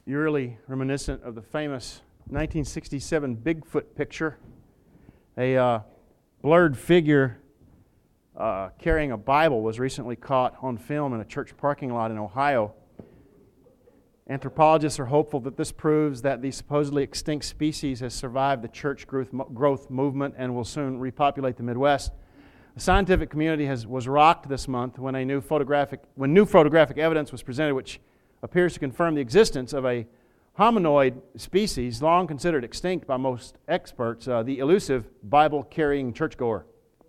eerily reminiscent of the famous 1967 Bigfoot picture. A blurred figure carrying a Bible was recently caught on film in a church parking lot in Ohio. Anthropologists are hopeful that this proves that the supposedly extinct species has survived the church growth movement and will soon repopulate the Midwest. The scientific community was rocked this month when new photographic evidence was presented which appears to confirm the existence of a hominoid species long considered extinct by most experts, the elusive Bible-carrying churchgoer.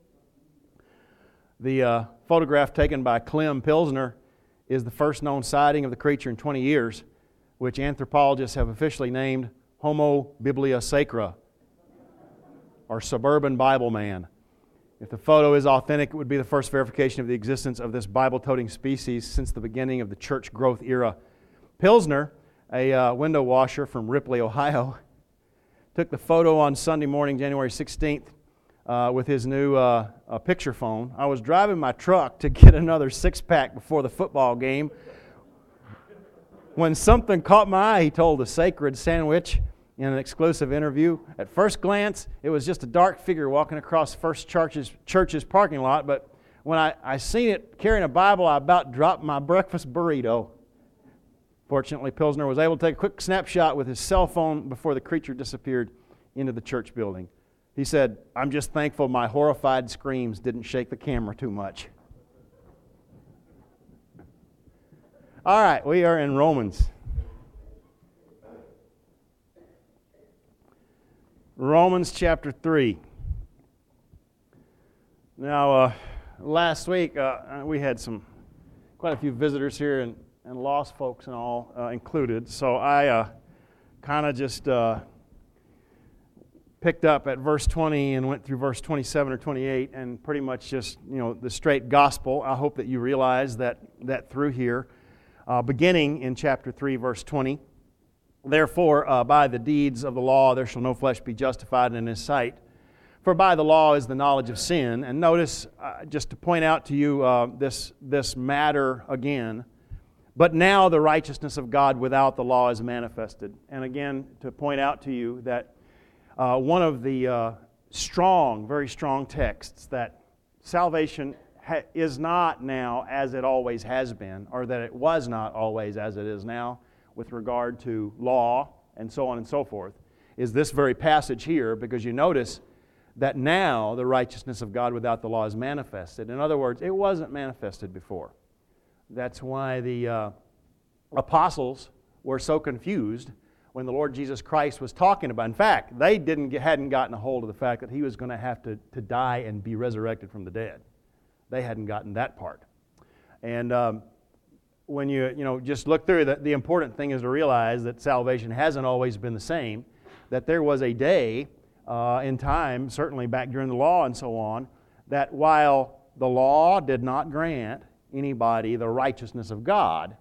The photograph taken by Clem Pilsner is the first known sighting of the creature in 20 years, which anthropologists have officially named Homo Biblia Sacra, or Suburban Bible Man. If the photo is authentic, it would be the first verification of the existence of this Bible-toting species since the beginning of the church growth era. Pilsner, a window washer from Ripley, Ohio, took the photo on Sunday morning, January 16th, with his new picture phone. I was driving my truck to get another six-pack before the football game when something caught my eye, he told the Sacred Sandwich in an exclusive interview. At first glance, it was just a dark figure walking across First Church's parking lot, but when I seen it carrying a Bible, I about dropped my breakfast burrito. Fortunately, Pilsner was able to take a quick snapshot with his cell phone before the creature disappeared into the church building. He said, "I'm just thankful my horrified screams didn't shake the camera too much." All right, we are in Romans. Romans chapter 3. Now, last week we had quite a few visitors here and lost folks and all included. So I kind of just picked up at verse 20 and went through verse 27 or 28 and pretty much just, the straight gospel. I hope that you realize that through here, beginning in chapter 3, verse 20, "Therefore, by the deeds of the law there shall no flesh be justified in his sight. For by the law is the knowledge of sin." And notice, just to point out to you this matter again, "But now the righteousness of God without the law is manifested." And again, to point out to you that one of the very strong texts that salvation is not now as it always has been, or that it was not always as it is now with regard to law and so on and so forth, is this very passage here, because you notice that now the righteousness of God without the law is manifested. In other words, it wasn't manifested before. That's why the apostles were so confused when the Lord Jesus Christ was talking about. In fact, they hadn't gotten a hold of the fact that He was going to have to die and be resurrected from the dead. They hadn't gotten that part. And when you just look through the important thing is to realize that salvation hasn't always been the same. That there was a day in time, certainly back during the law and so on, that while the law did not grant anybody the righteousness of God,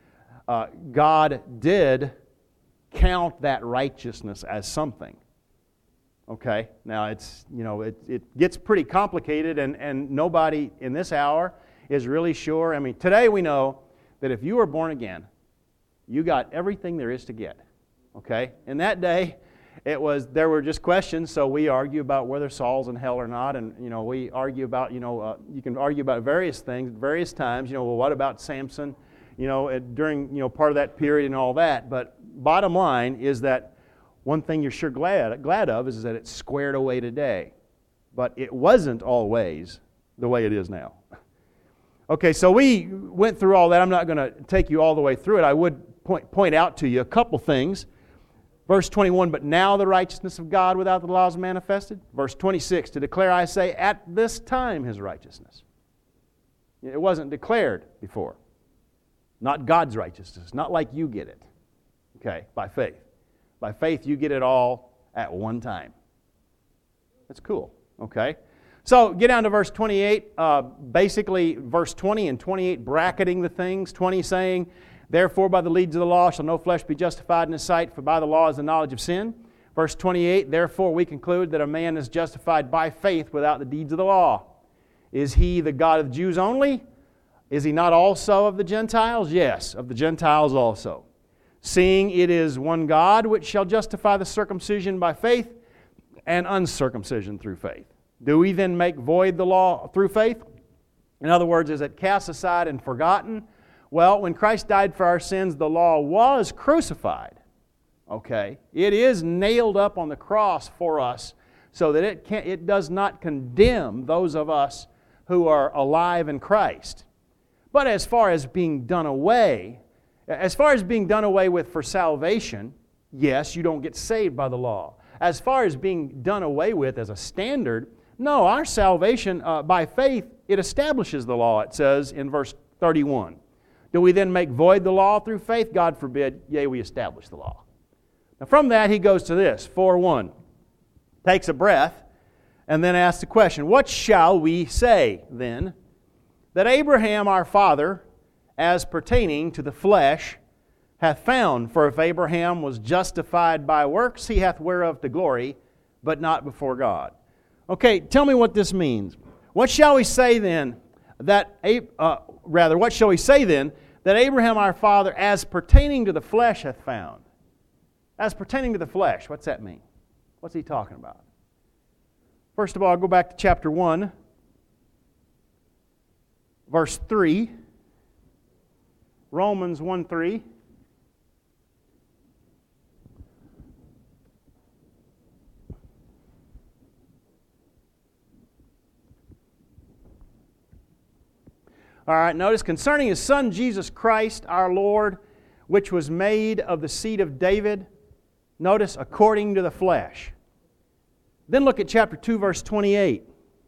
God did count that righteousness as something. Okay, now it gets pretty complicated, and nobody in this hour is really sure. I mean, today we know that if you were born again, you got everything there is to get. Okay, in that day, there were just questions. So we argue about whether Saul's in hell or not, and we argue about you can argue about various things at various times. Well, what about Samson? During part of that period and all that. But bottom line is that one thing you're sure glad of is that it's squared away today. But it wasn't always the way it is now. Okay, so we went through all that. I'm not going to take you all the way through it. I would point out to you a couple things. Verse 21, "But now the righteousness of God without the law is manifested." Verse 26, "To declare, I say, at this time His righteousness." It wasn't declared before. Not God's righteousness, not like you get it. Okay, by faith. By faith, you get it all at one time. That's cool, okay? So, get down to verse 28. Basically, verse 20 and 28 bracketing the things. 20 saying, "Therefore, by the deeds of the law shall no flesh be justified in His sight, for by the law is the knowledge of sin." Verse 28, "Therefore, we conclude that a man is justified by faith without the deeds of the law. Is He the God of the Jews only? Is He not also of the Gentiles? Yes, of the Gentiles also. seeing it is one God which shall justify the circumcision by faith and uncircumcision through faith. Do we then make void the law through faith? In other words, is it cast aside and forgotten? Well, when Christ died for our sins, the law was crucified. Okay? It is nailed up on the cross for us so that it does not condemn those of us who are alive in Christ. But as far as being done away with for salvation, yes, you don't get saved by the law. As far as being done away with as a standard, no, our salvation by faith, it establishes the law, it says in verse 31. Do we then make void the law through faith? God forbid, yea, we establish the law. Now from that, he goes to this, 4:1. Takes a breath, and then asks the question, what shall we say then? That Abraham our father, as pertaining to the flesh, hath found. For if Abraham was justified by works, he hath whereof to glory, but not before God. Okay, tell me what this means. What shall we say then that Abraham our father, as pertaining to the flesh, hath found? As pertaining to the flesh, what's that mean? What's he talking about? First of all, I'll go back to chapter 1, verse 3. Romans 1:3. All right, notice, concerning His Son Jesus Christ our Lord, which was made of the seed of David, notice, according to the flesh. Then look at chapter 2, verse 28.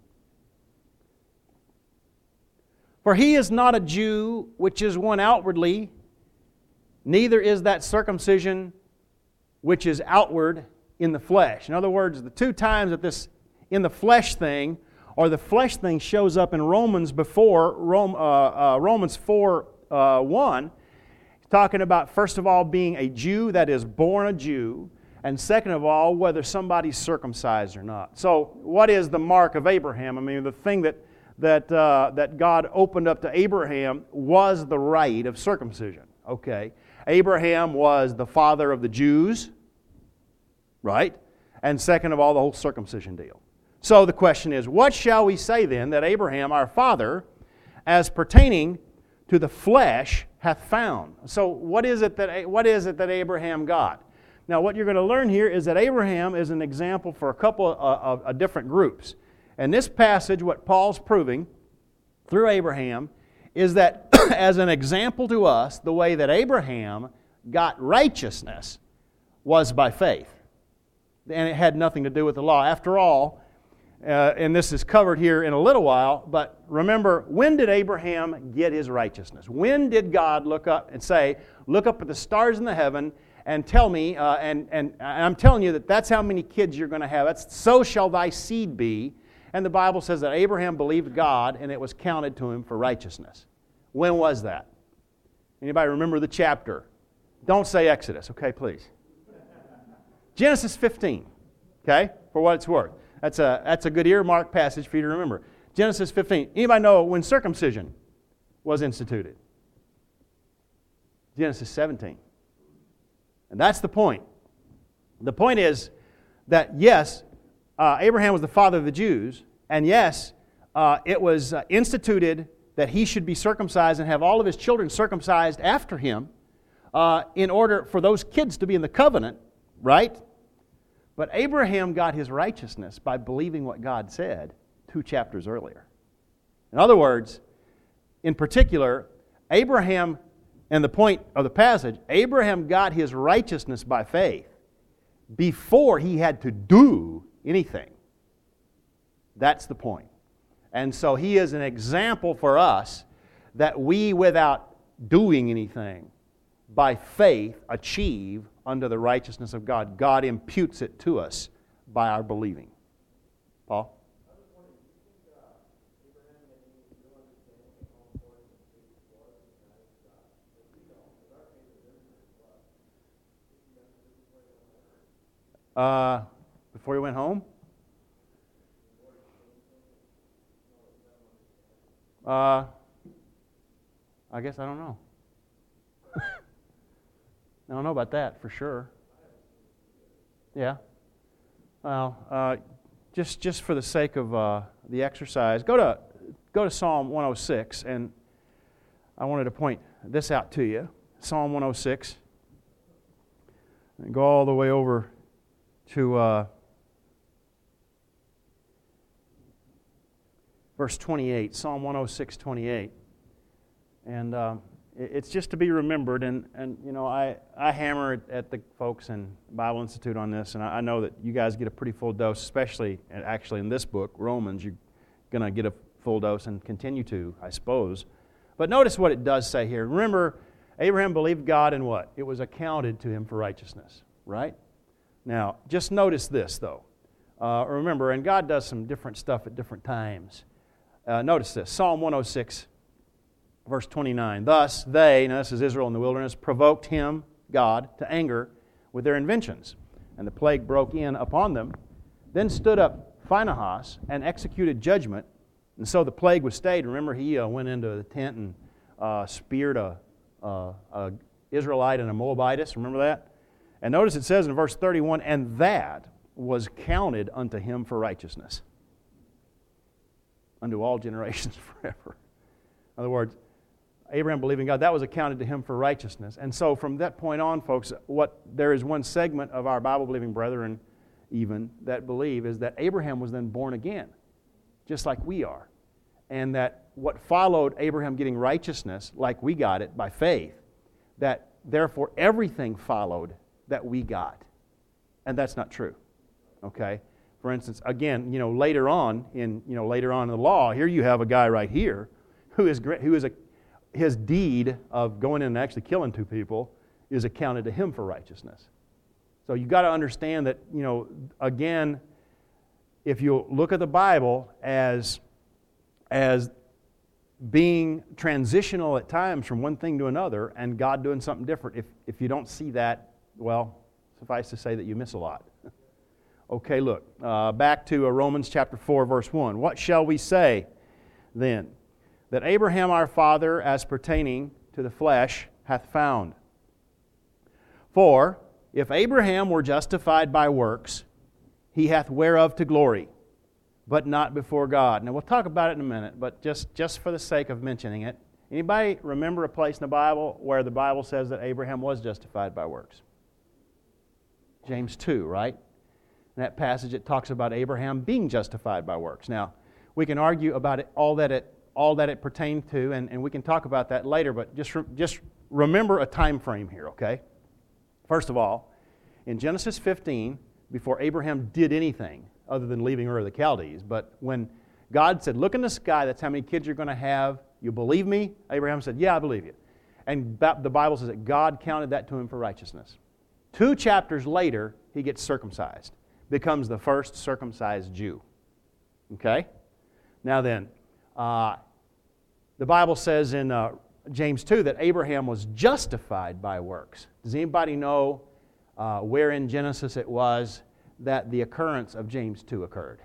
For he is not a Jew, which is one outwardly, neither is that circumcision which is outward in the flesh. In other words, the two times that this in the flesh thing, or the flesh thing shows up in Romans before Romans 4:1, talking about, first of all, being a Jew that is born a Jew, and second of all, whether somebody's circumcised or not. So what is the mark of Abraham? I mean, the thing that God opened up to Abraham was the rite of circumcision. Okay. Abraham was the father of the Jews, right? And second of all, the whole circumcision deal. So the question is, what shall we say then that Abraham, our father, as pertaining to the flesh, hath found? So what is it that Abraham got? Now what you're going to learn here is that Abraham is an example for a couple of different groups. And this passage, what Paul's proving through Abraham, is that as an example to us, the way that Abraham got righteousness was by faith. And it had nothing to do with the law. After all, and this is covered here in a little while, but remember, when did Abraham get his righteousness? When did God look up and say, look up at the stars in the heaven and tell me, and I'm telling you that that's how many kids you're going to have. So shall thy seed be. And the Bible says that Abraham believed God and it was counted to him for righteousness. When was that? Anybody remember the chapter? Don't say Exodus, okay, please. Genesis 15, okay, for what it's worth. That's a good earmark passage for you to remember. Genesis 15. Anybody know when circumcision was instituted? Genesis 17. And that's the point. The point is that, yes, Abraham was the father of the Jews, and yes, it was instituted that he should be circumcised and have all of his children circumcised after him in order for those kids to be in the covenant, right? But Abraham got his righteousness by believing what God said 2 chapters earlier. In other words, in particular, Abraham, and the point of the passage, Abraham got his righteousness by faith before he had to do anything. That's the point. And so he is an example for us that we, without doing anything, by faith achieve under the righteousness of God. God imputes it to us by our believing. Paul? Before he went home? I guess I don't know. I don't know about that for sure. Yeah. Well, just for the sake of the exercise, go to Psalm 106, and I wanted to point this out to you. Psalm 106. And go all the way over to verse 28, Psalm 106, 28. And it's just to be remembered, and you know, I hammer at the folks in Bible Institute on this, and I know that you guys get a pretty full dose, especially actually in this book, Romans, you're going to get a full dose and continue to, I suppose. But notice what it does say here. Remember, Abraham believed God, and what? It was accounted to him for righteousness, right? Now, just notice this, though. Remember, and God does some different stuff at different times. Notice this, Psalm 106, verse 29. Thus they, now this is Israel in the wilderness, provoked him, God, to anger with their inventions. And the plague broke in upon them. Then stood up Phinehas and executed judgment. And so the plague was stayed. Remember, he went into the tent and speared a Israelite and a Moabitess. Remember that? And notice it says in verse 31, and that was counted unto him for righteousness, unto all generations forever. In other words, Abraham believing God, that was accounted to him for righteousness. And so from that point on, folks, there is one segment of our Bible-believing brethren even that believe is that Abraham was then born again, just like we are. And that what followed Abraham getting righteousness, like we got it by faith, that therefore everything followed that we got. And that's not true. Okay? For instance, again, later on in the law, here you have a guy right here his deed of going in and actually killing two people is accounted to him for righteousness. So you've got to understand that, again, if you look at the Bible as being transitional at times from one thing to another and God doing something different, if you don't see that, well, suffice to say that you miss a lot. Okay, look, back to Romans chapter 4, verse 1. What shall we say then? That Abraham our father, as pertaining to the flesh, hath found. For if Abraham were justified by works, he hath whereof to glory, but not before God. Now we'll talk about it in a minute, but just for the sake of mentioning it, anybody remember a place in the Bible where the Bible says that Abraham was justified by works? James 2, right? In that passage it talks about Abraham being justified by works. Now, we can argue about it, all that it pertained to, and we can talk about that later, but just remember a time frame here, okay? First of all, in Genesis 15, before Abraham did anything other than leaving Ur of the Chaldees, but when God said, look in the sky, that's how many kids you're going to have, you believe me? Abraham said, yeah, I believe you. And the Bible says that God counted that to him for righteousness. 2 chapters later, he gets circumcised, becomes the first circumcised Jew. Okay? Now then, the Bible says in James 2 that Abraham was justified by works. Does anybody know where in Genesis it was that the occurrence of James 2 occurred?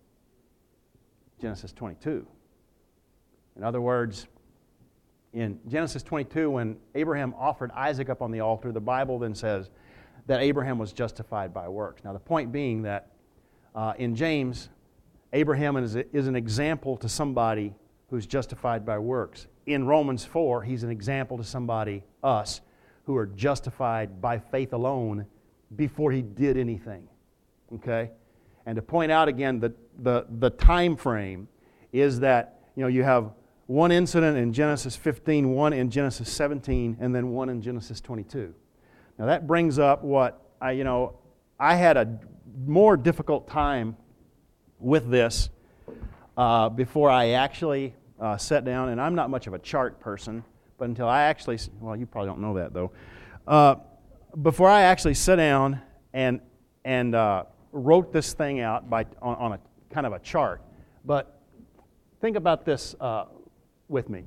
Genesis 22. In other words, in Genesis 22, when Abraham offered Isaac up on the altar, the Bible then says that Abraham was justified by works. Now the point being that in James, Abraham is an example to somebody who's justified by works. In Romans 4, he's an example to somebody, us, who are justified by faith alone before he did anything. Okay? And to point out again the time frame is that you have one incident in Genesis 15, one in Genesis 17, and then one in Genesis 22. Now that brings up what I had a more difficult time with this before I actually sat down, and I'm not much of a chart person, but until I actually, well, you probably don't know that though, before I actually sat down and wrote this thing out on a kind of a chart. But think about this with me.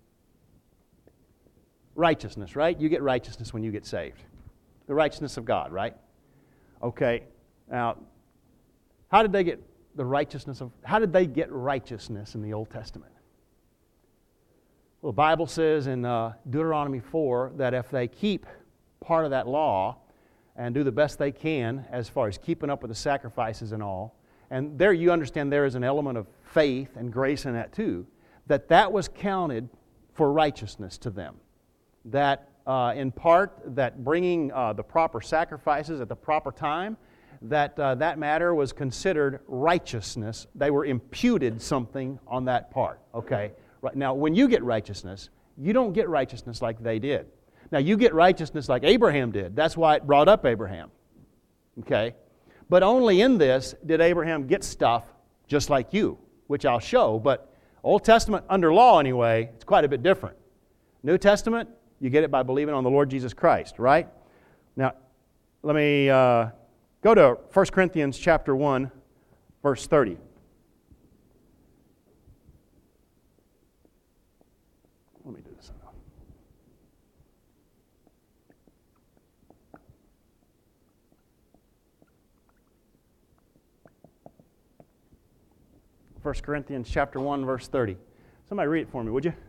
Righteousness, right? You get righteousness when you get saved. The righteousness of God, right? Okay. Now, how did they get righteousness in the Old Testament? Well, the Bible says in Deuteronomy 4 that if they keep part of that law and do the best they can as far as keeping up with the sacrifices and all. And there you understand there is an element of faith and grace in that too, that was counted for righteousness to them. That in part, that bringing the proper sacrifices at the proper time, that matter was considered righteousness. They were imputed something on that part. Okay. Right now, when you get righteousness, you don't get righteousness like they did. Now, you get righteousness like Abraham did. That's why it brought up Abraham. Okay? But only in this did Abraham get stuff just like you, which I'll show. But Old Testament, under law anyway, it's quite a bit different. New Testament, you get it by believing on the Lord Jesus Christ, right? Now, let me go to 1 Corinthians chapter 1, verse 30. Let me do this. 1 Corinthians chapter 1, verse 30. Somebody read it for me, would you?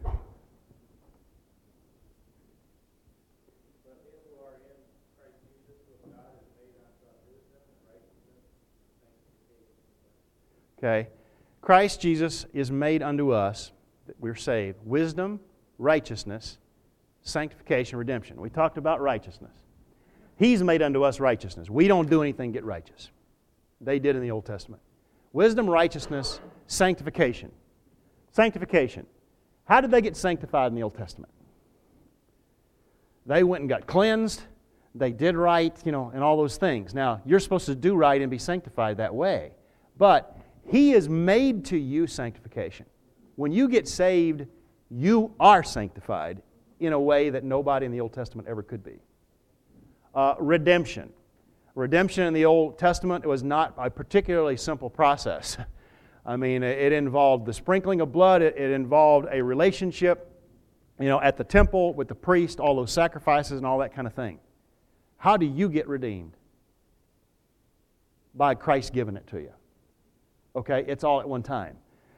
Okay. Christ Jesus is made unto us, that we're saved, wisdom, righteousness, sanctification, redemption. We talked about righteousness. He's made unto us righteousness. We don't do anything to get righteous. They did in the Old Testament. Wisdom, righteousness, sanctification. Sanctification. How did they get sanctified in the Old Testament? They went and got cleansed. They did right, and all those things. Now, you're supposed to do right and be sanctified that way. But He has made to you sanctification. When you get saved, you are sanctified in a way that nobody in the Old Testament ever could be. Redemption. Redemption in the Old Testament was not a particularly simple process. I mean, it involved the sprinkling of blood. It involved a relationship, at the temple with the priest, all those sacrifices and all that kind of thing. How do you get redeemed? By Christ giving it to you. Okay, it's all at one time.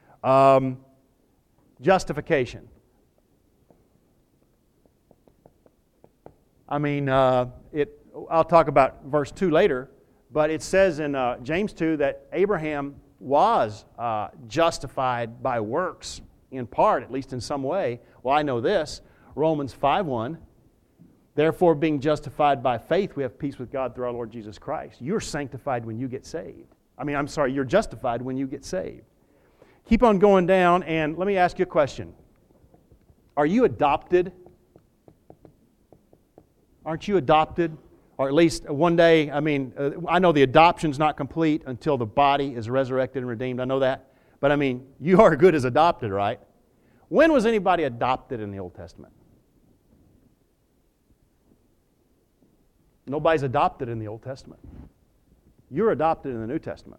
Justification. I mean, I'll talk about verse 2 later, but it says in James 2 that Abraham was justified by works in part, at least in some way. Well, I know this. Romans 5:1. Therefore, being justified by faith, we have peace with God through our Lord Jesus Christ. You're sanctified when you get saved. You're justified when you get saved. Keep on going down, and let me ask you a question. Are you adopted? Aren't you adopted? Or at least one day, I know the adoption's not complete until the body is resurrected and redeemed. I know that. But you are good as adopted, right? When was anybody adopted in the Old Testament? Nobody's adopted in the Old Testament. You're adopted in the New Testament.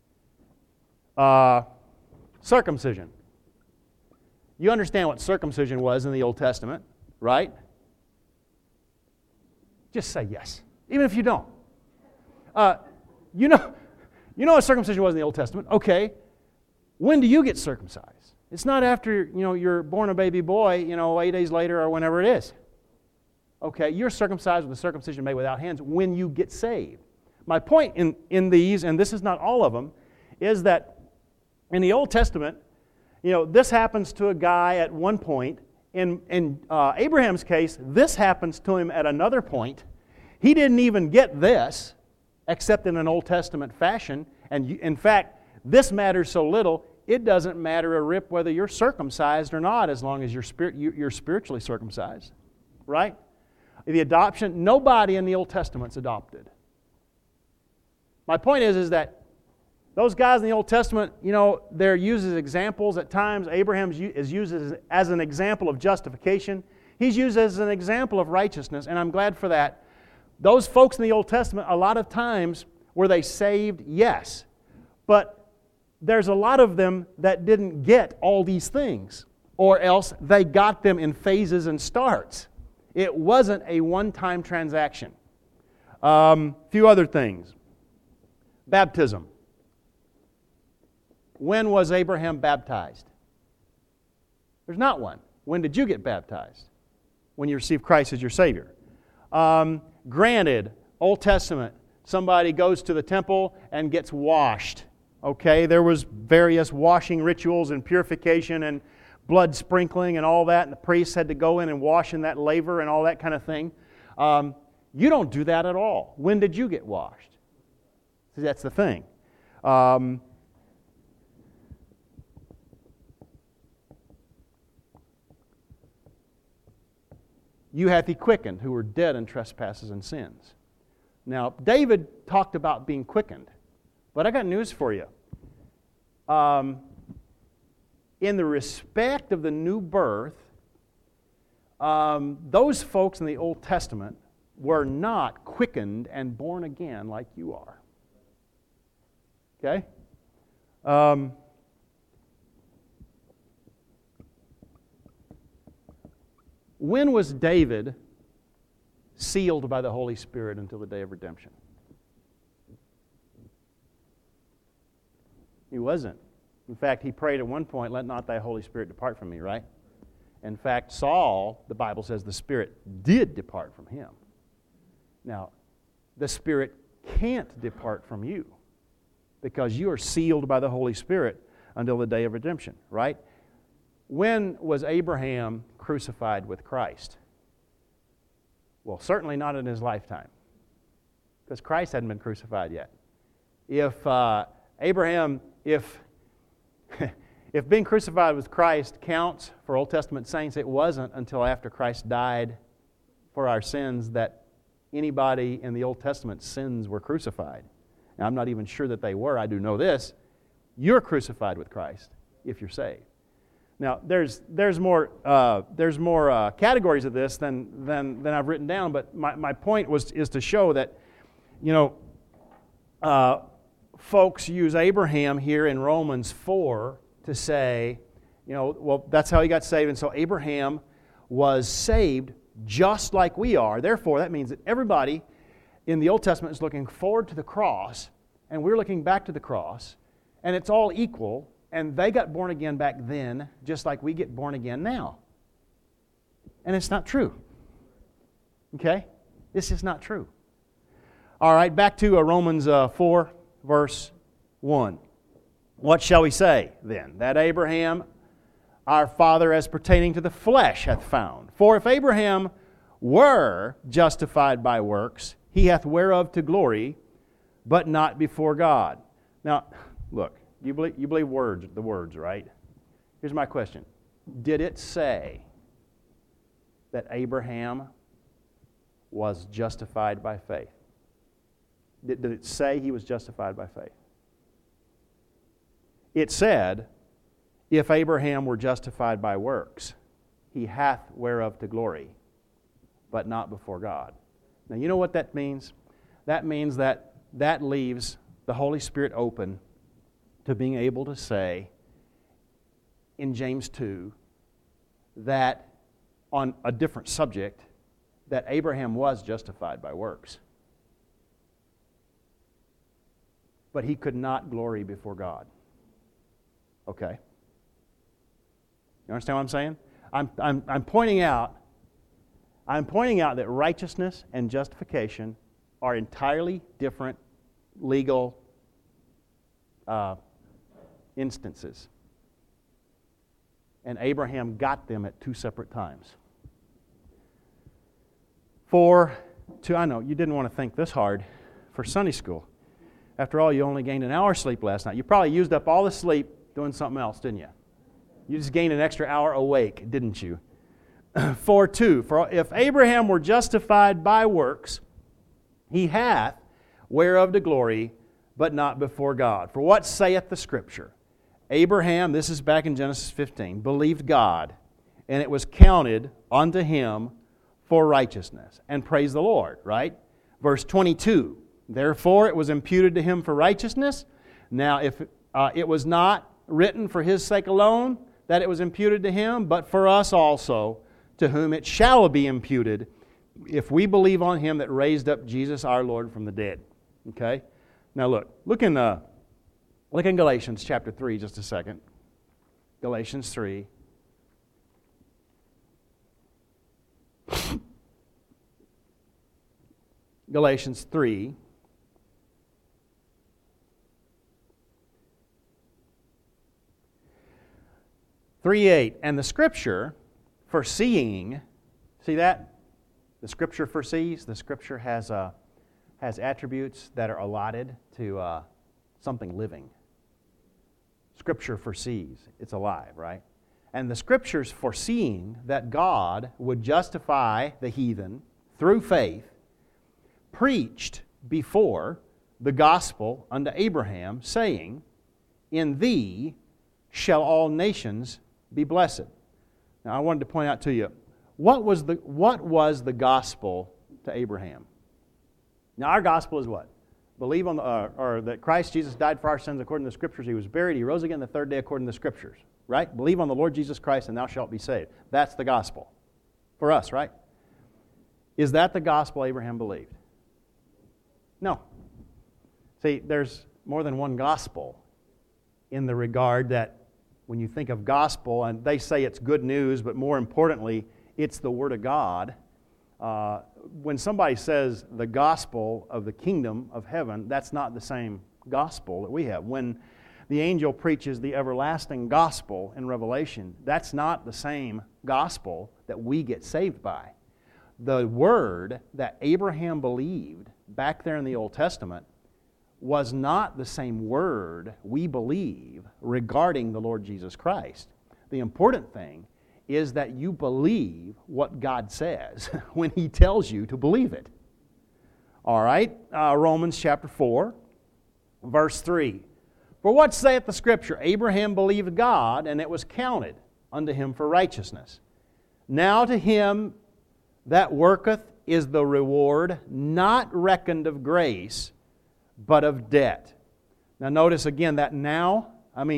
Circumcision. You understand what circumcision was in the Old Testament, right? Just say yes, even if you don't. You know what circumcision was in the Old Testament. Okay, when do you get circumcised? It's not after you're born a baby boy, 8 days later or whenever it is. Okay, you're circumcised with a circumcision made without hands when you get saved. My point in these, and this is not all of them, is that in the Old Testament, this happens to a guy at one point. In Abraham's case, this happens to him at another point. He didn't even get this, except in an Old Testament fashion. And in fact, this matters so little, it doesn't matter a rip whether you're circumcised or not, as long as you're spiritually circumcised. Right? The adoption, nobody in the Old Testament's adopted. My point is that those guys in the Old Testament, they're used as examples at times. Abraham is used as an example of justification. He's used as an example of righteousness, and I'm glad for that. Those folks in the Old Testament, a lot of times, were they saved? Yes. But there's a lot of them that didn't get all these things, or else they got them in phases and starts. It wasn't a one-time transaction. Few other things. Baptism. When was Abraham baptized? There's not one. When did you get baptized? When you received Christ as your Savior. Granted, Old Testament, somebody goes to the temple and gets washed. Okay, there was various washing rituals and purification and blood sprinkling and all that, and the priests had to go in and wash in that laver and all that kind of thing. You don't do that at all. When did you get washed? See, that's the thing. You hath he quickened who were dead in trespasses and sins. Now, David talked about being quickened, but I got news for you. In the respect of the new birth, those folks in the Old Testament were not quickened and born again like you are. Okay? When was David sealed by the Holy Spirit until the day of redemption? He wasn't. In fact, he prayed at one point, "Let not thy Holy Spirit depart from me," right? In fact, Saul, the Bible says, the Spirit did depart from him. Now, the Spirit can't depart from you because you are sealed by the Holy Spirit until the day of redemption, right? When was Abraham crucified with Christ? Well, certainly not in his lifetime, because Christ hadn't been crucified yet. If being crucified with Christ counts for Old Testament saints, it wasn't until after Christ died for our sins that anybody in the Old Testament's sins were crucified. Now, I'm not even sure that they were. I do know this. You're crucified with Christ if you're saved. Now, there's more categories of this than I've written down, but my point is to show that, folks use Abraham here in Romans 4 to say, well, that's how he got saved, and so Abraham was saved just like we are. Therefore, that means that everybody in the Old Testament is looking forward to the cross, and we're looking back to the cross, and it's all equal. And they got born again back then, just like we get born again now. And it's not true. Okay? This is not true. All right, back to Romans 4, verse 1. What shall we say then? That Abraham, our father, as pertaining to the flesh, hath found. For if Abraham were justified by works, he hath whereof to glory, but not before God. Now, look. You believe the words, right? Here's my question. Did it say that Abraham was justified by faith? Did it say he was justified by faith? It said, if Abraham were justified by works, he hath whereof to glory, but not before God. Now, you know what that means? That means that leaves the Holy Spirit open to being able to say in James 2 that on a different subject, that Abraham was justified by works. But he could not glory before God. Okay? You understand what I'm saying? I'm pointing out that righteousness and justification are entirely different legal instances. And Abraham got them at two separate times. I know, you didn't want to think this hard for Sunday school. After all, you only gained an hour's sleep last night. You probably used up all the sleep doing something else, didn't you? You just gained an extra hour awake, didn't you? For if Abraham were justified by works, he hath whereof to glory, but not before God. For what saith the Scripture? Abraham, this is back in Genesis 15, believed God, and it was counted unto him for righteousness. And praise the Lord, right? Verse 22, therefore it was imputed to him for righteousness. Now, if it was not written for his sake alone that it was imputed to him, but for us also, to whom it shall be imputed, if we believe on him that raised up Jesus our Lord from the dead. Okay? Now look in Galatians chapter 3 just a second. Galatians 3. Galatians 3. And the Scripture foreseeing, see that? The Scripture foresees. The Scripture has attributes that are allotted to something living. Scripture foresees. It's alive, right? And the Scriptures foreseeing that God would justify the heathen through faith, preached before the gospel unto Abraham, saying, In thee shall all nations be blessed. Now I wanted to point out to you, what was the gospel to Abraham? Now our gospel is what? Believe on or that Christ Jesus died for our sins according to the Scriptures. He was buried. He rose again the third day according to the Scriptures. Right? Believe on the Lord Jesus Christ and thou shalt be saved. That's the gospel. For us, right? Is that the gospel Abraham believed? No. See, there's more than one gospel in the regard that when you think of gospel, and they say it's good news, but more importantly, it's the Word of God. When somebody says the gospel of the kingdom of heaven, that's not the same gospel that we have. When the angel preaches the everlasting gospel in Revelation, that's not the same gospel that we get saved by. The word that Abraham believed back there in the Old Testament was not the same word we believe regarding the Lord Jesus Christ. The important thing is that you believe what God says when He tells you to believe it. All right, Romans chapter 4, verse 3. For what saith the Scripture? Abraham believed God, and it was counted unto him for righteousness. Now to him that worketh is the reward not reckoned of grace, but of debt. Now notice again that now,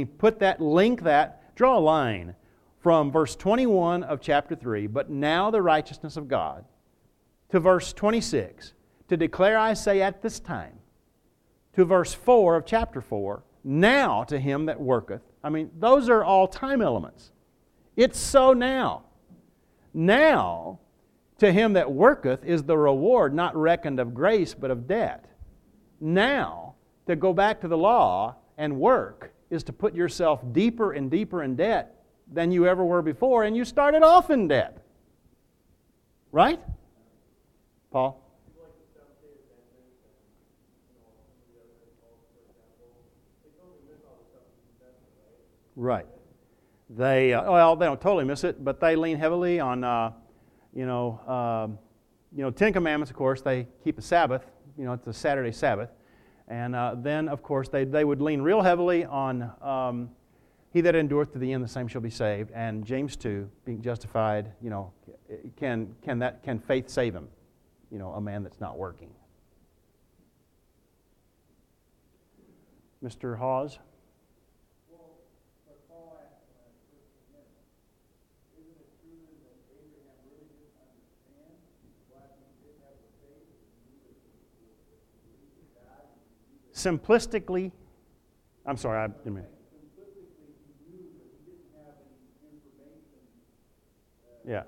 draw a line from verse 21 of chapter 3, but now the righteousness of God, to verse 26, to declare, I say, at this time, to verse 4 of chapter 4, now to him that worketh. Those are all time elements. It's so now. Now to him that worketh is the reward not reckoned of grace, but of debt. Now, to go back to the law and work is to put yourself deeper and deeper in debt than you ever were before, and you started off in debt. Right? Paul? Right. They don't totally miss it, but they lean heavily on, Ten Commandments. Of course, they keep the Sabbath. It's a Saturday Sabbath, and then of course they would lean real heavily on he that endureth to the end, the same shall be saved. And James 2, being justified, can faith save him? A man that's not working. Mr. Hawes. Simplistically, I'm sorry, I didn't mean. Yeah.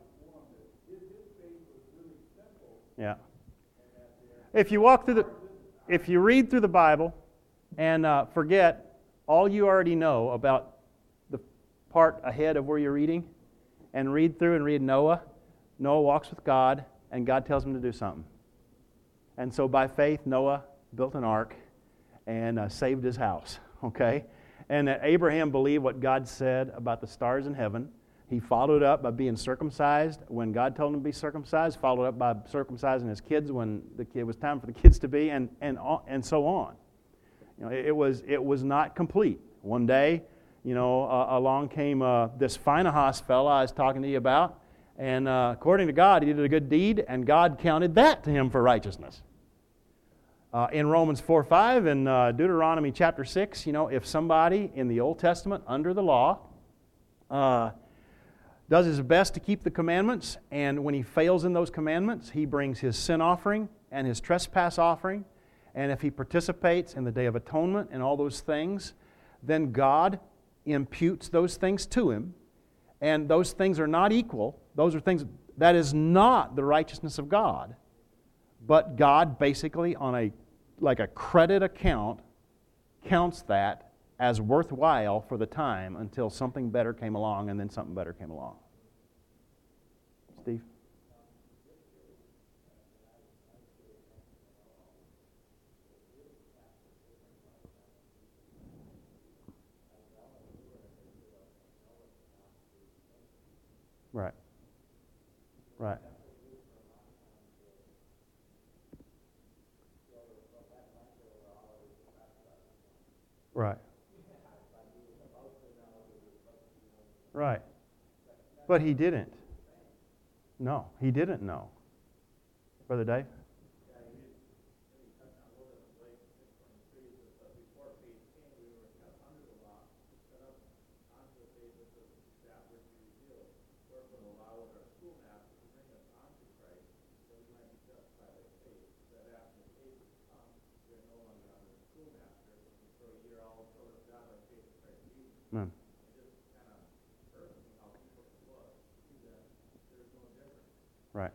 Yeah. If you read through the Bible and forget all you already know about the part ahead of where you're reading, and read through and read Noah. Noah walks with God, and God tells him to do something. And so by faith, Noah built an ark and saved his house, okay? And Abraham believed what God said about the stars in heaven. He followed up by being circumcised when God told him to be circumcised, followed up by circumcising his kids when it was time for the kids to be, and so on. It was not complete. One day, along came this Phinehas fella I was talking to you about, and according to God, he did a good deed, and God counted that to him for righteousness. In Romans 4:5 and Deuteronomy chapter 6, if somebody in the Old Testament under the law does his best to keep the commandments, and when he fails in those commandments, he brings his sin offering and his trespass offering, and if he participates in the Day of Atonement and all those things, then God imputes those things to him, and those things are not equal. Those are things, that is not the righteousness of God. But God basically on a credit account counts that as worthwhile for the time until something better came along, and then something better came along. Steve? Right. Right. Right. Right. But he didn't. No, he didn't know. Brother Dave? Amen. Right.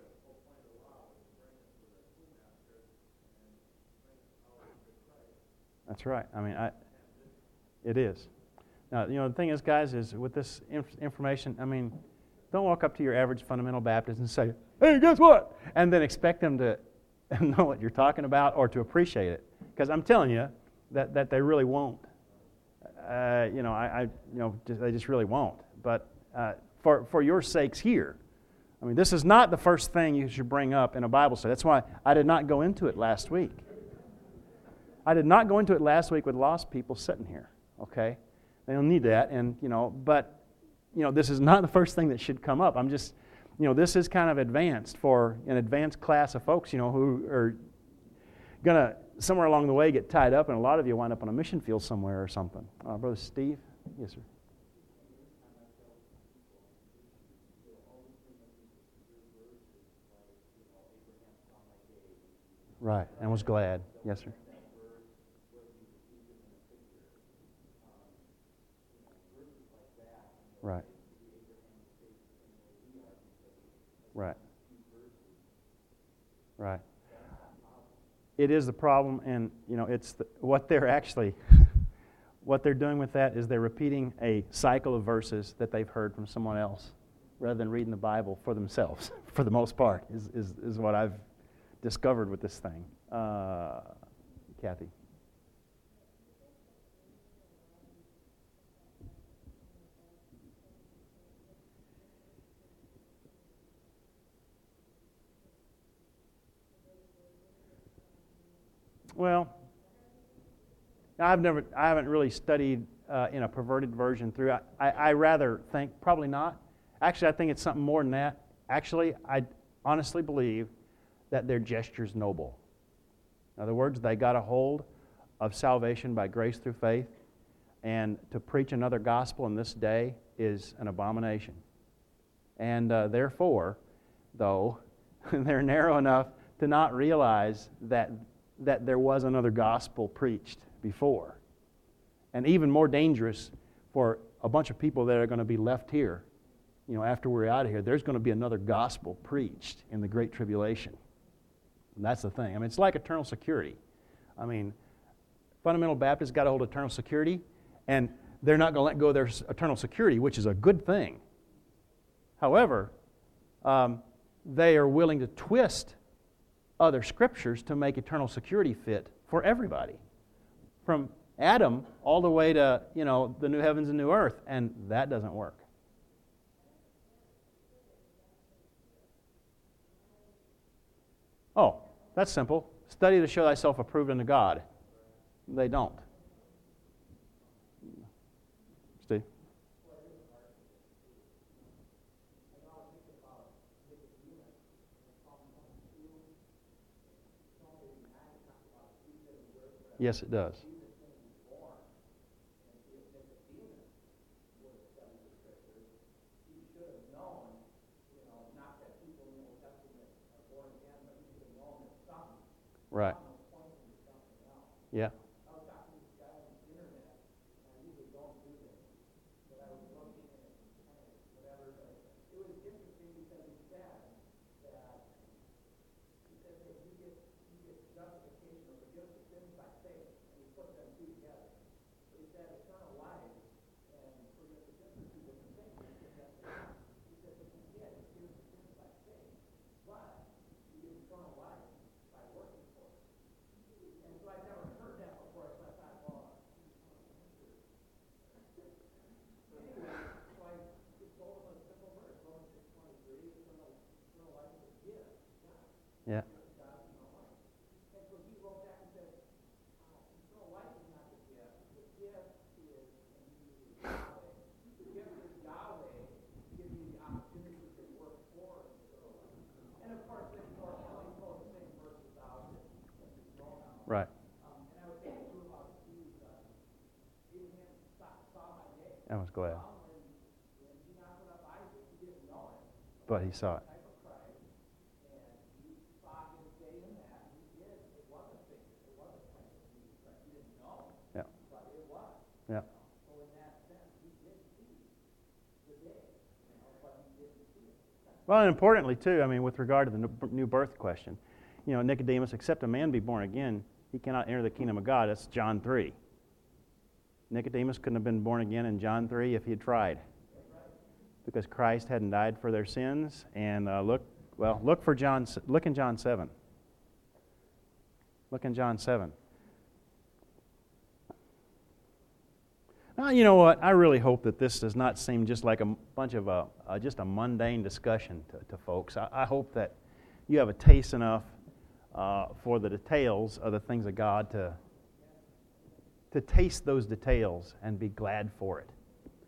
That's right. I mean, it is. Now, the thing is, guys, is with this information, I mean, don't walk up to your average fundamental Baptist and say, "Hey, guess what?" and then expect them to know what you're talking about or to appreciate it. Because I'm telling you that they really won't. They just really won't. But for your sakes here, I mean, this is not the first thing you should bring up in a Bible study. That's why I did not go into it last week. I did not go into it last week with lost people sitting here, okay? They don't need that, but this is not the first thing that should come up. I'm just, this is kind of advanced for an advanced class of folks, who are going to, somewhere along the way, get tied up, and a lot of you wind up on a mission field somewhere or something. Brother Steve? Yes, sir. Right, and was glad. Yes, sir. Right. Right. Right. It is the problem, and it's what they're actually, what they're doing with that is they're repeating a cycle of verses that they've heard from someone else, rather than reading the Bible for themselves. For the most part, is what I've discovered with this thing. Kathy. Well, I haven't really studied in a perverted version through. I rather think probably not. Actually, I think it's something more than that. Actually, I honestly believe that their gesture's noble. In other words, they got a hold of salvation by grace through faith, and to preach another gospel in this day is an abomination. And therefore, though, they're narrow enough to not realize that there was another gospel preached before. And even more dangerous for a bunch of people that are going to be left here, after we're out of here, there's going to be another gospel preached in the Great Tribulation. And that's the thing. I mean, it's like eternal security. I mean, fundamental Baptists got a hold of eternal security, and they're not going to let go of their eternal security, which is a good thing. However, they are willing to twist other scriptures to make eternal security fit for everybody. From Adam all the way to, the new heavens and new earth, and that doesn't work. Oh, that's simple. Study to show thyself approved unto God. They don't. Steve? Yes, it does. Right. Yeah. Yeah. Right. I was glad. But he saw it. Yeah. Yeah. Well, and importantly, too, I mean, with regard to the new birth question, Nicodemus, except a man be born again, he cannot enter the kingdom of God. That's John 3. Nicodemus couldn't have been born again in John 3 if he had tried, because Christ hadn't died for their sins. And look in John 7. Look in John 7. Now, you know what? I really hope that this does not seem just like a bunch of just a mundane discussion to folks. I hope that you have a taste enough for the details of the things of God to taste those details and be glad for it.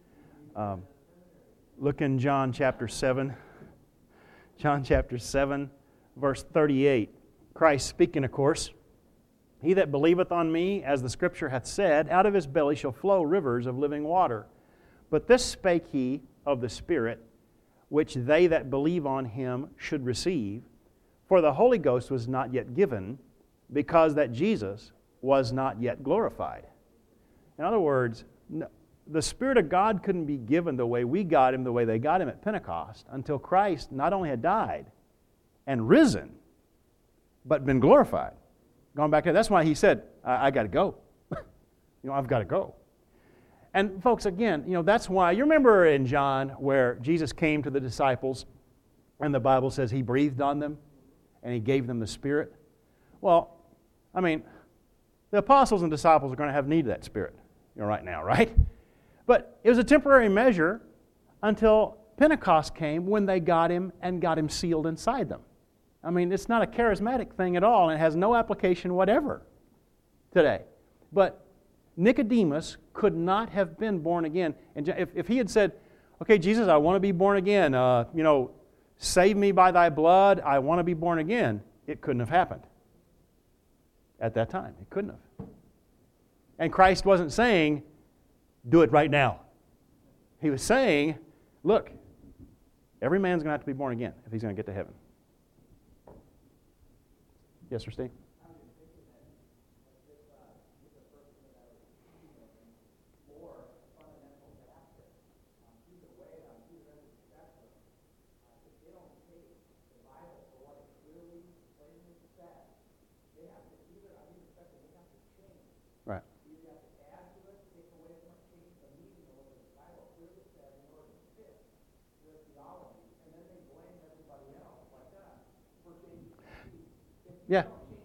Look in John chapter 7. John chapter 7, verse 38. Christ speaking, of course. He that believeth on me, as the Scripture hath said, out of his belly shall flow rivers of living water. But this spake he of the Spirit, which they that believe on him should receive. For the Holy Ghost was not yet given, because that Jesus was not yet glorified. In other words, the Spirit of God couldn't be given the way we got him, the way they got him at Pentecost, until Christ not only had died and risen, but been glorified. Going back to that's why he said, I got to go. I've got to go. And folks, again, that's why, you remember in John where Jesus came to the disciples and the Bible says he breathed on them and he gave them the Spirit. Well, I mean, the apostles and disciples are going to have need of that Spirit right now, right? But it was a temporary measure until Pentecost came, when they got him and got him sealed inside them. I mean, it's not a charismatic thing at all, and it has no application whatever today. But Nicodemus could not have been born again. And if he had said, okay, Jesus, I want to be born again, save me by thy blood, I want to be born again, it couldn't have happened at that time. It couldn't have. And Christ wasn't saying, do it right now. He was saying, look, every man's going to have to be born again if he's going to get to heaven. Yes, sir, Steve? Right. Yeah.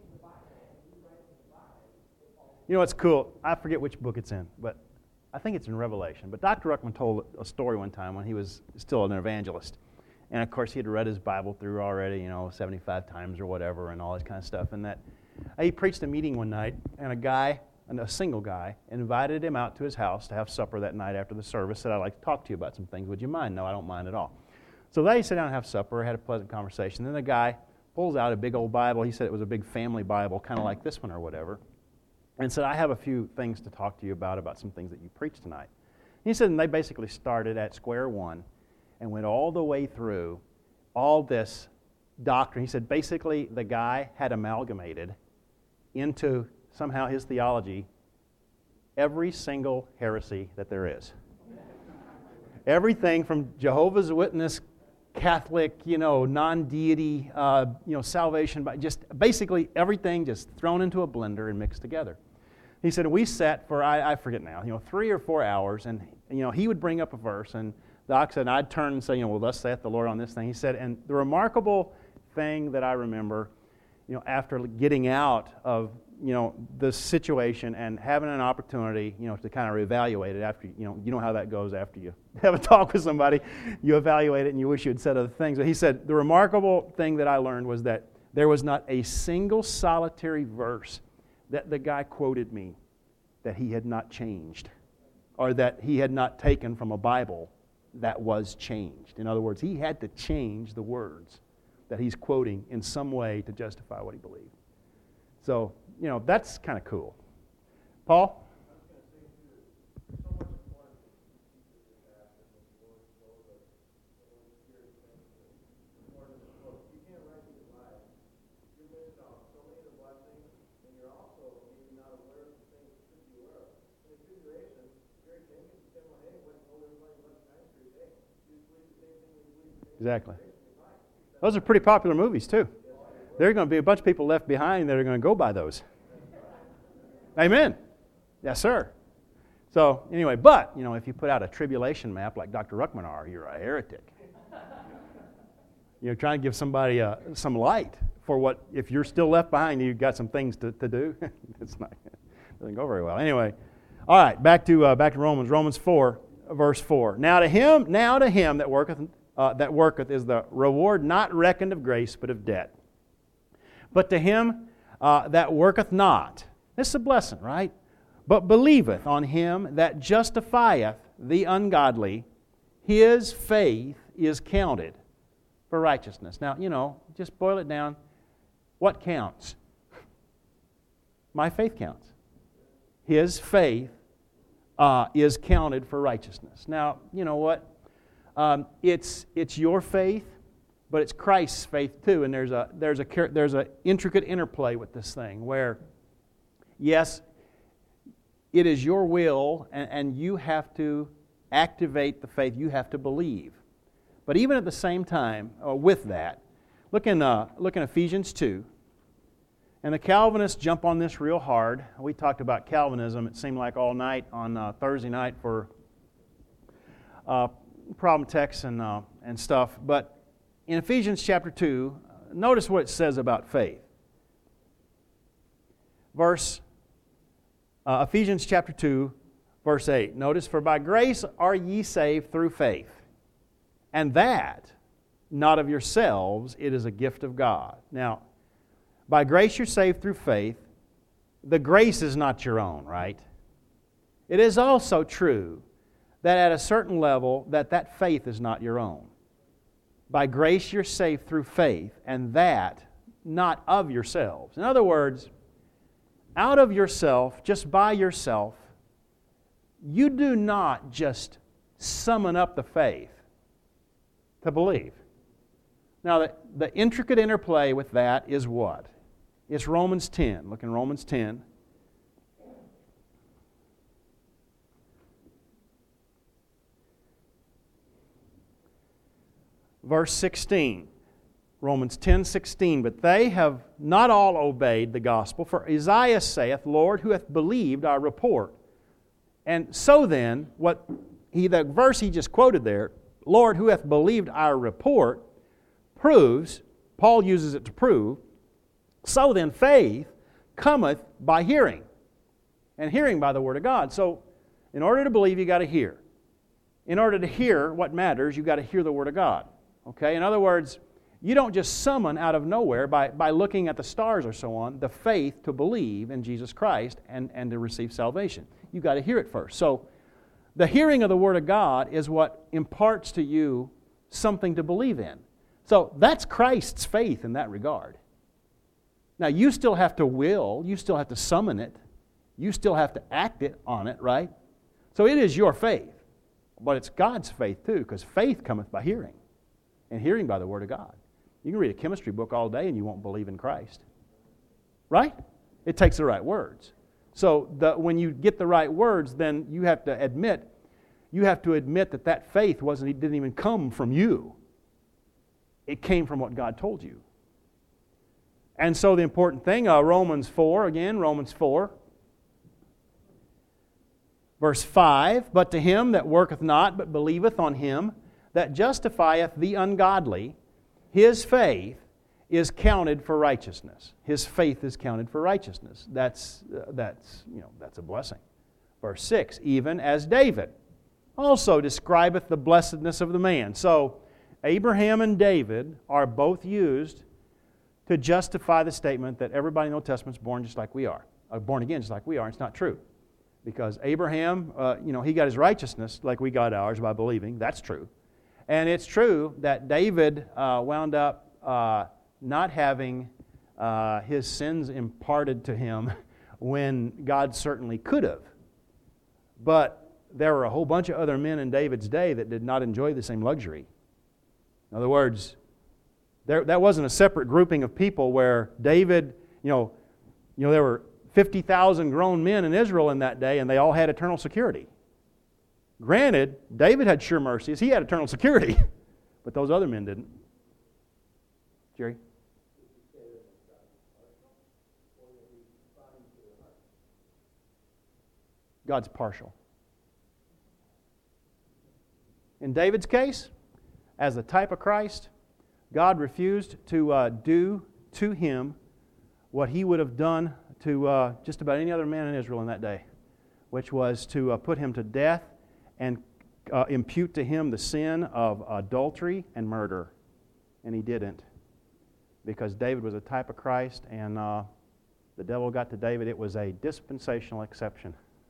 It's cool. I forget which book it's in, but I think it's in Revelation. But Dr. Ruckman told a story one time when he was still an evangelist. And, of course, he had read his Bible through already, 75 times or whatever and all this kind of stuff. And that he preached a meeting one night, and a single guy, invited him out to his house to have supper that night after the service, said, I'd like to talk to you about some things. Would you mind? No, I don't mind at all. So they sat down and have supper, had a pleasant conversation. Then the guy pulls out a big old Bible. He said it was a big family Bible, kind of like this one or whatever, and said, I have a few things to talk to you about some things that you preached tonight. And he said, and they basically started at square one and went all the way through all this doctrine. He said, basically, the guy had amalgamated into somehow his theology every single heresy that there is. Everything from Jehovah's Witness, Catholic, non-deity, salvation, but just basically everything just thrown into a blender and mixed together. He said, we sat for, I forget now, 3 or 4 hours, and, he would bring up a verse, and Doc said, and I'd turn and say, well, thus saith the Lord on this thing. He said, and the remarkable thing that I remember, after getting out of, the situation and having an opportunity, to kind of reevaluate it after, you know how that goes after you have a talk with somebody, you evaluate it and you wish you had said other things. But he said, the remarkable thing that I learned was that There was not a single solitary verse that the guy quoted me that he had not changed or that he had not taken from a Bible that was changed. In other words, he had to change the words that he's quoting in some way to justify what he believed. So, that's kind of cool. Paul? Exactly. Those are pretty popular movies, too. There are going to be a bunch of people left behind that are going to go by those. Amen. Yes, sir. So, anyway, but, if you put out a tribulation map like Dr. Ruckmanar, you're a heretic. You're trying to give somebody some light for what, if you're still left behind, you've got some things to do. It doesn't go very well. Anyway, all right, back to Romans. Romans 4, verse 4. Now to him that worketh is the reward not reckoned of grace, but of debt. But to him that worketh not, this is a blessing, right? But believeth on him that justifieth the ungodly, his faith is counted for righteousness. Now, just boil it down. What counts? My faith counts. His faith is counted for righteousness. Now, you know what? It's your faith, but it's Christ's faith too. And there's a intricate interplay with this thing where, yes, it is your will, and you have to activate the faith. You have to believe. But even at the same time, with that, look in Ephesians 2. And the Calvinists jump on this real hard. We talked about Calvinism, it seemed like all night on Thursday night for problem texts and stuff. But in Ephesians chapter 2, notice what it says about faith. Ephesians chapter 2, verse 8. Notice, for by grace are ye saved through faith, and that not of yourselves, it is a gift of God. Now, by grace you're saved through faith. The grace is not your own, right? It is also true that at a certain level that faith is not your own. By grace you're saved through faith, and that not of yourselves. In other words, out of yourself, just by yourself, you do not just summon up the faith to believe. Now, the intricate interplay with that is what? It's Romans 10. Look in Romans 10. Verse 16. Romans 10:16. But they have not all obeyed the gospel. For Isaiah saith, Lord, who hath believed our report? And so then, the verse he just quoted there, Lord, who hath believed our report, proves, Paul uses it to prove, so then faith cometh by hearing, and hearing by the Word of God. So, in order to believe, you've got to hear. In order to hear what matters, you've got to hear the Word of God. Okay? In other words, you don't just summon out of nowhere by looking at the stars or so on, the faith to believe in Jesus Christ and to receive salvation. You've got to hear it first. So, the hearing of the Word of God is what imparts to you something to believe in. So, that's Christ's faith in that regard. Now, you still have to will, you still have to summon it, you still have to act on it, right? So it is your faith, but it's God's faith too, because faith cometh by hearing, and hearing by the Word of God. You can read a chemistry book all day and you won't believe in Christ, right? It takes the right words. So when you get the right words, then you have to admit that faith didn't even come from you. It came from what God told you. And so the important thing, Romans 4, verse 5, but to him that worketh not, but believeth on him that justifieth the ungodly, his faith is counted for righteousness. His faith is counted for righteousness. That's a blessing. Verse 6, even as David also describeth the blessedness of the man. So Abraham and David are both used to justify the statement that everybody in the Old Testament is born just like we are, born again just like we are. It's not true. Because Abraham, he got his righteousness like we got ours by believing. That's true. And it's true that David wound up not having his sins imparted to him when God certainly could have. But there were a whole bunch of other men in David's day that did not enjoy the same luxury. In other words, that wasn't a separate grouping of people where David, there were 50,000 grown men in Israel in that day, and they all had eternal security. Granted, David had sure mercies. He had eternal security. But those other men didn't. Jerry? God's partial. In David's case, as the type of Christ, God refused to do to him what he would have done to just about any other man in Israel in that day, which was to put him to death and impute to him the sin of adultery and murder. And he didn't, because David was a type of Christ, and the devil got to David. It was a dispensational exception.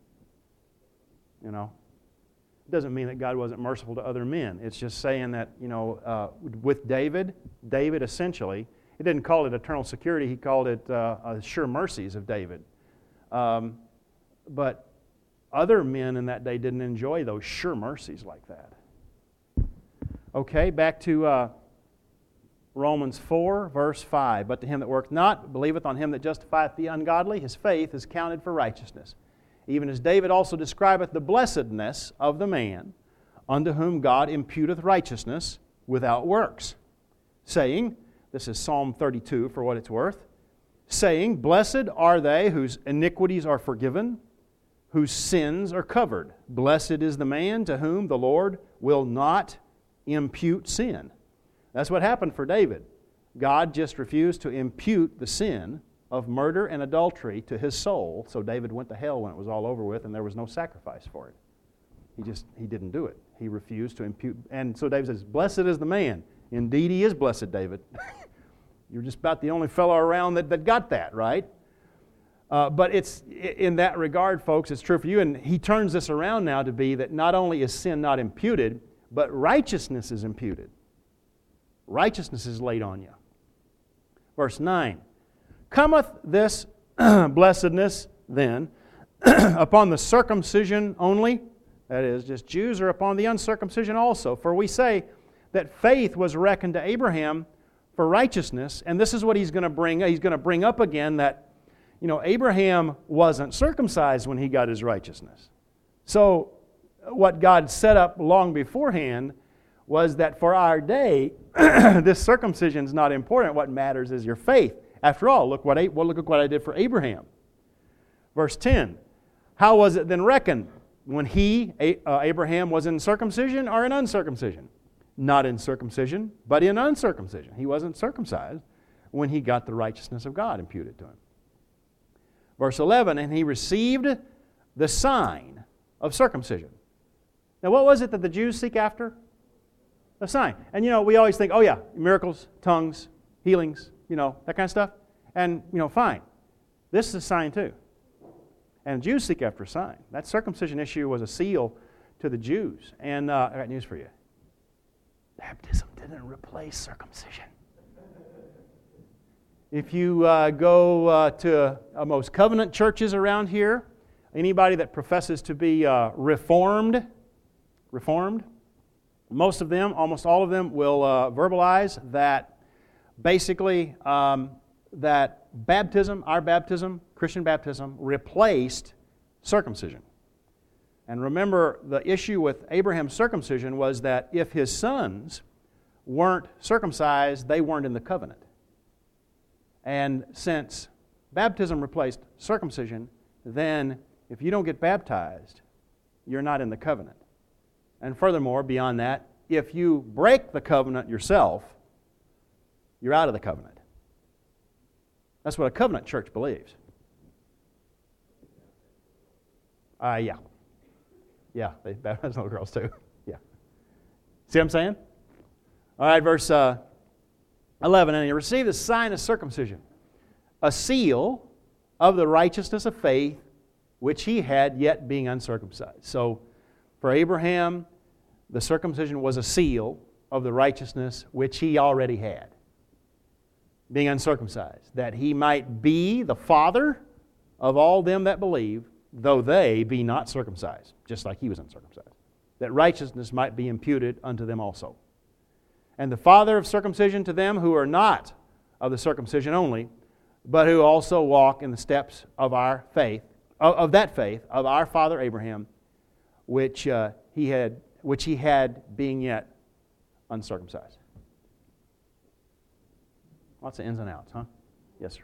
It doesn't mean that God wasn't merciful to other men. It's just saying that, with David essentially, he didn't call it eternal security. He called it sure mercies of David. But other men in that day didn't enjoy those sure mercies like that. Okay, back to Romans 4, verse 5. But to him that worketh not, believeth on him that justifieth the ungodly, his faith is counted for righteousness. Even as David also describeth the blessedness of the man, unto whom God imputeth righteousness without works, saying, this is Psalm 32 for what it's worth, saying, blessed are they whose iniquities are forgiven, whose sins are covered. Blessed is the man to whom the Lord will not impute sin. That's what happened for David. God just refused to impute the sin of murder and adultery to his soul, so David went to hell when it was all over with, and there was no sacrifice for it. He didn't do it. He refused to impute. And so David says, blessed is the man. Indeed, he is blessed, David. You're just about the only fellow around that got that, right? But it's in that regard, folks, it's true for you. And he turns this around now to be that not only is sin not imputed, but righteousness is imputed. Righteousness is laid on you. Verse 9. Cometh this blessedness then upon the circumcision only? That is, just Jews, or upon the uncircumcision also? For we say that faith was reckoned to Abraham for righteousness, and this is what he's going to bring. He's going to bring up again that, Abraham wasn't circumcised when he got his righteousness. So what God set up long beforehand was that for our day, this circumcision is not important. What matters is your faith. After all, look what I did for Abraham. Verse 10, how was it then reckoned? When Abraham, was in circumcision or in uncircumcision? Not in circumcision, but in uncircumcision. He wasn't circumcised when he got the righteousness of God imputed to him. Verse 11, and he received the sign of circumcision. Now, what was it that the Jews seek after? A sign. And, we always think, oh yeah, miracles, tongues, healings, that kind of stuff. And, fine. This is a sign too. And the Jews seek after a sign. That circumcision issue was a seal to the Jews. And I got news for you. Baptism didn't replace circumcision. If you go to most covenant churches around here, anybody that professes to be reformed, most of them, almost all of them, will verbalize that basically that baptism, our baptism, Christian baptism, replaced circumcision. And remember, the issue with Abraham's circumcision was that if his sons weren't circumcised, they weren't in the covenant. And since baptism replaced circumcision, then if you don't get baptized, you're not in the covenant. And furthermore, beyond that, if you break the covenant yourself, you're out of the covenant. That's what a covenant church believes. Yeah. Yeah, they baptize little girls too. Yeah. See what I'm saying? All right, verse 11, and he received the sign of circumcision, a seal of the righteousness of faith, which he had yet being uncircumcised. So, for Abraham, the circumcision was a seal of the righteousness which he already had, being uncircumcised, that he might be the father of all them that believe, though they be not circumcised, just like he was uncircumcised, that righteousness might be imputed unto them also. And the father of circumcision to them who are not of the circumcision only, but who also walk in the steps of our faith, of that faith of our father Abraham, which he had being yet uncircumcised. Lots of ins and outs, huh? Yes, sir.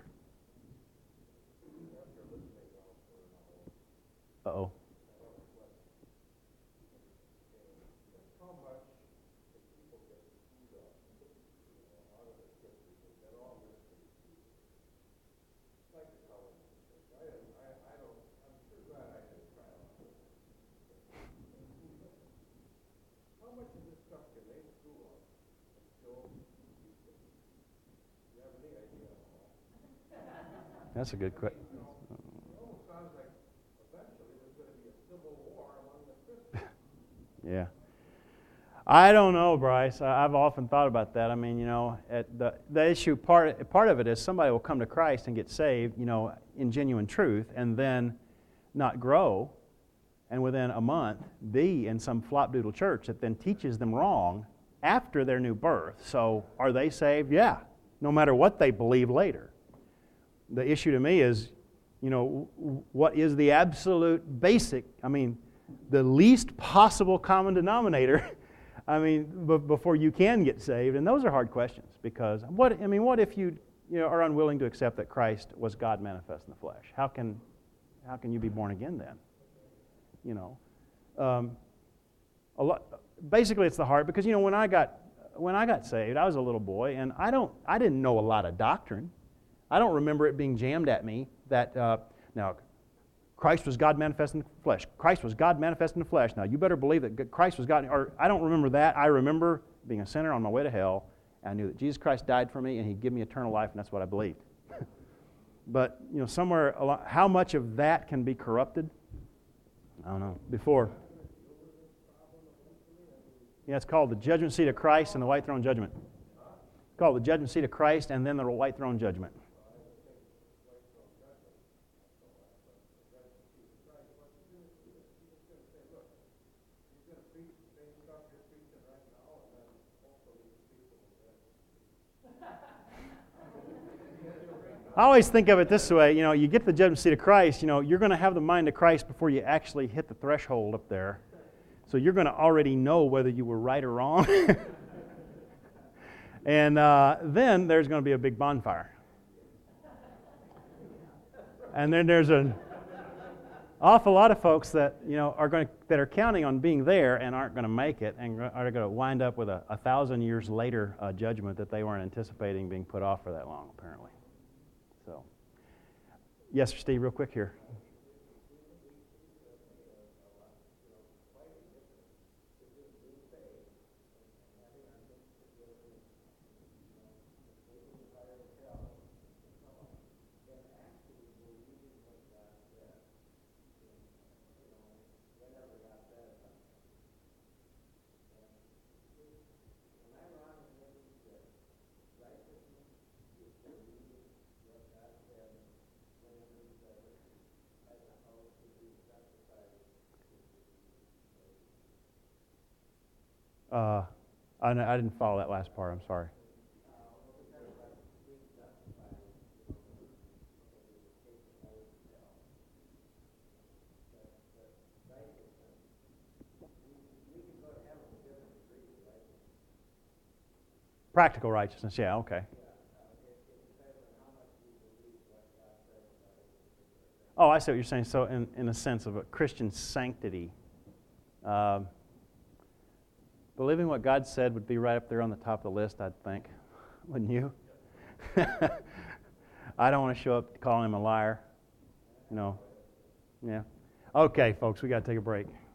Uh-oh. That's a good question. Yeah. I don't know, Bryce. I've often thought about that. I mean, the issue, part of it is somebody will come to Christ and get saved, in genuine truth, and then not grow, and within a month be in some flopdoodle church that then teaches them wrong after their new birth. So are they saved? Yeah, no matter what they believe later. The issue to me is, what is the absolute basic, the least possible common denominator, before you can get saved? And those are hard questions, because what if you are unwilling to accept that Christ was God manifest in the flesh? How can you be born again then? Basically it's the heart, because when I got saved, I was a little boy, and I didn't know a lot of doctrine. I don't remember it being jammed at me that, now, Christ was God manifest in the flesh. Christ was God manifest in the flesh. Now, you better believe that Christ was God. Or I don't remember that. I remember being a sinner on my way to hell, and I knew that Jesus Christ died for me, and He'd give me eternal life, and that's what I believed. But, somewhere, how much of that can be corrupted? I don't know. Before. Yeah, it's called the judgment seat of Christ and the white throne judgment. It's called the judgment seat of Christ and then the white throne judgment. I always think of it this way, you get to the judgment seat of Christ, you're going to have the mind of Christ before you actually hit the threshold up there. So you're going to already know whether you were right or wrong. And then there's going to be a big bonfire. And then there's an awful lot of folks that are counting on being there and aren't going to make it, and are going to wind up with a 1,000 years later judgment that they weren't anticipating being put off for that long, apparently. So, yes, Steve, real quick here. I didn't follow that last part. I'm sorry. Practical righteousness, yeah, okay. Oh, I see what you're saying. So in a sense of a Christian sanctity, believing what God said would be right up there on the top of the list, I'd think. Wouldn't you? I don't want to show up calling him a liar. Yeah. Okay, folks, we got to take a break.